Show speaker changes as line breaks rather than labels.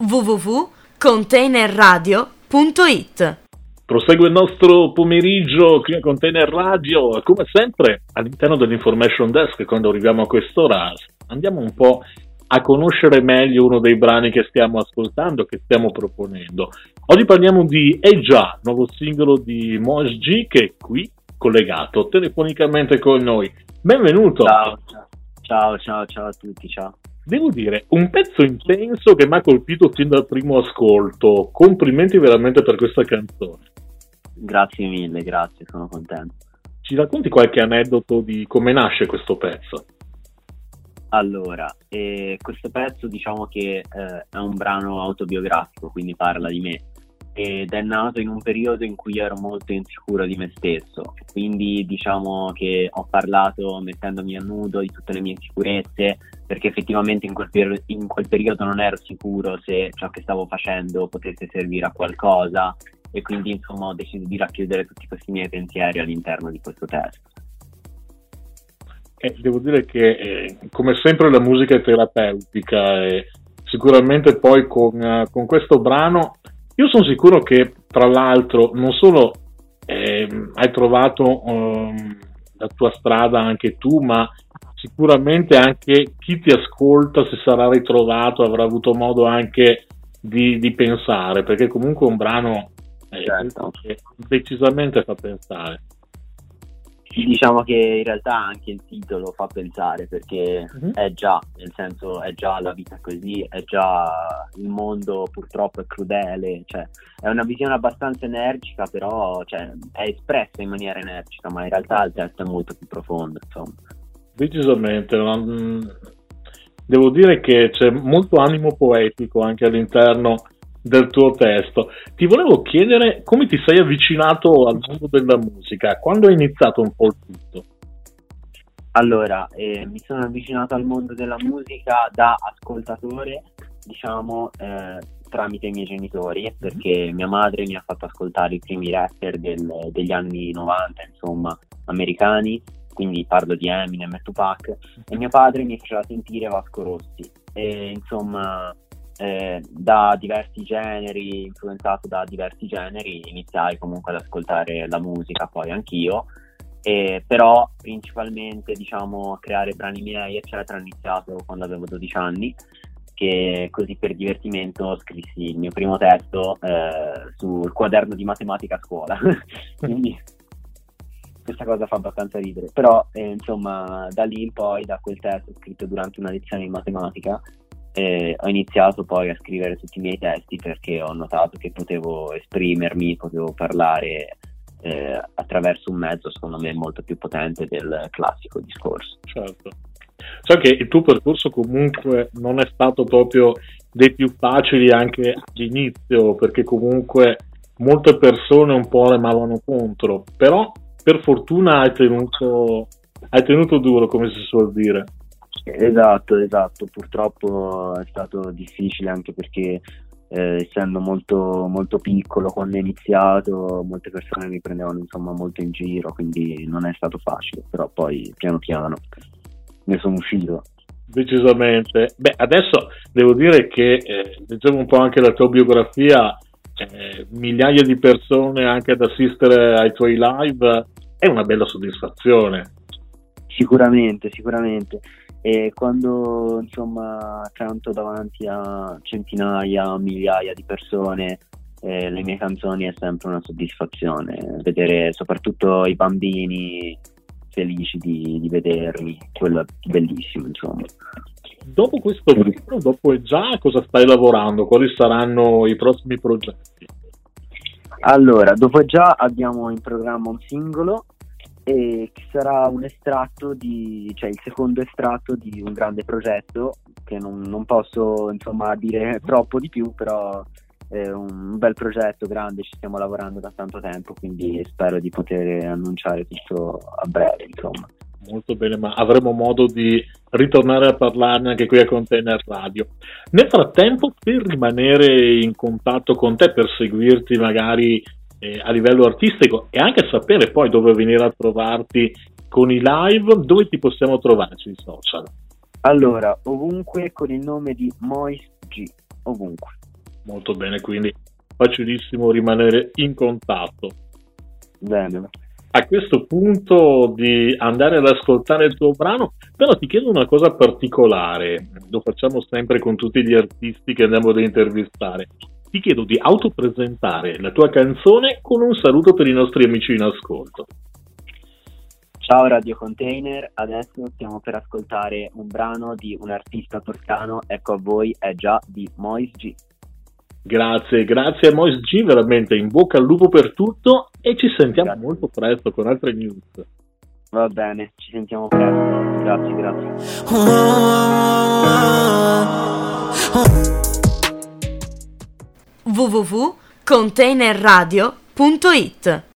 www.containerradio.it.
Prosegue il nostro pomeriggio qui a Container Radio, come sempre all'interno dell'Information Desk. Quando arriviamo a quest'ora andiamo un po' a conoscere meglio uno dei brani che stiamo ascoltando, che stiamo proponendo. Oggi parliamo di Già, nuovo singolo di Mosh G, che è qui collegato telefonicamente con noi. Benvenuto!
Ciao a tutti, ciao.
Devo dire, un pezzo intenso che mi ha colpito fin dal primo ascolto. Complimenti veramente per questa canzone.
Grazie mille, grazie, sono contento.
Ci racconti qualche aneddoto di come nasce questo pezzo?
Allora, questo pezzo diciamo che è un brano autobiografico, quindi parla di me, ed è nato in un periodo in cui ero molto insicuro di me stesso, quindi diciamo che ho parlato mettendomi a nudo di tutte le mie insicurezze, perché effettivamente in quel periodo non ero sicuro se ciò che stavo facendo potesse servire a qualcosa, e quindi insomma ho deciso di racchiudere tutti questi miei pensieri all'interno di questo testo.
Devo dire che come sempre la musica è terapeutica, e sicuramente poi con questo brano io sono sicuro che tra l'altro non solo hai trovato la tua strada anche tu, ma sicuramente anche chi ti ascolta si sarà ritrovato, avrà avuto modo anche di pensare, perché comunque è un brano
Certo.
che decisamente fa pensare.
Diciamo che in realtà anche il titolo fa pensare, perché è già, nel senso, è già la vita così, è già il mondo purtroppo è crudele, cioè è una visione abbastanza energica, però cioè, è espressa in maniera energica, ma in realtà il testo è molto più profondo, insomma.
Decisamente, devo dire che c'è molto animo poetico anche all'interno del tuo testo. Ti volevo chiedere come ti sei avvicinato al mondo della musica, quando è iniziato un po' il tutto?
Allora, mi sono avvicinato al mondo della musica da ascoltatore, diciamo, tramite i miei genitori, perché mia madre mi ha fatto ascoltare i primi rapper degli anni 90, insomma, americani, quindi parlo di Eminem e Tupac, e mio padre mi faceva sentire Vasco Rossi, e insomma da diversi generi, influenzato da diversi generi, iniziai comunque ad ascoltare la musica poi anch'io, però principalmente diciamo a creare brani miei eccetera ho iniziato quando avevo 12 anni, che così per divertimento scrissi il mio primo testo sul quaderno di matematica a scuola quindi questa cosa fa abbastanza ridere, però insomma da lì in poi, da quel testo scritto durante una lezione di matematica, ho iniziato poi a scrivere tutti i miei testi, perché ho notato che potevo esprimermi, potevo parlare attraverso un mezzo secondo me molto più potente del classico discorso.
Certo. So che il tuo percorso comunque non è stato proprio dei più facili anche all'inizio, perché comunque molte persone un po' remavano contro, però per fortuna hai tenuto duro, come si suol dire.
Esatto, purtroppo è stato difficile, anche perché essendo molto, molto piccolo quando ho iniziato, molte persone mi prendevano insomma molto in giro, quindi non è stato facile, però poi piano piano ne sono uscito.
Decisamente. Beh, adesso devo dire che leggevo un po' anche la tua biografia, migliaia di persone anche ad assistere ai tuoi live, è una bella soddisfazione.
Sicuramente. E quando insomma canto davanti a centinaia, migliaia di persone, le mie canzoni è sempre una soddisfazione. Vedere soprattutto i bambini felici di vedermi, quello è bellissimo, insomma.
Dopo questo brano, dopo Già, cosa stai lavorando? Quali saranno i prossimi progetti?
Allora, dopo Già abbiamo in programma un singolo, e che sarà un estratto cioè il secondo estratto di un grande progetto che non posso insomma dire troppo di più, però è un bel progetto grande, ci stiamo lavorando da tanto tempo, quindi spero di poter annunciare tutto a breve, insomma.
Molto bene, ma avremo modo di ritornare a parlarne anche qui a Container Radio. Nel frattempo, per rimanere in contatto con te, per seguirti magari a livello artistico e anche sapere poi dove venire a trovarti con i live, dove ti possiamo trovare sui social?
Allora, ovunque con il nome di Moist G, ovunque.
Molto bene, quindi facilissimo rimanere in contatto.
Bene.
A questo punto di andare ad ascoltare il tuo brano, però ti chiedo una cosa particolare, lo facciamo sempre con tutti gli artisti che andiamo ad intervistare. Ti chiedo di autopresentare la tua canzone con un saluto per i nostri amici in ascolto.
Ciao Radio Container, adesso stiamo per ascoltare un brano di un artista toscano, ecco a voi è già di Mois G.
Grazie a Mois G, veramente in bocca al lupo per tutto e ci sentiamo
Grazie.
molto presto con altre news.
Va bene, ci sentiamo presto, grazie.
www.containerradio.it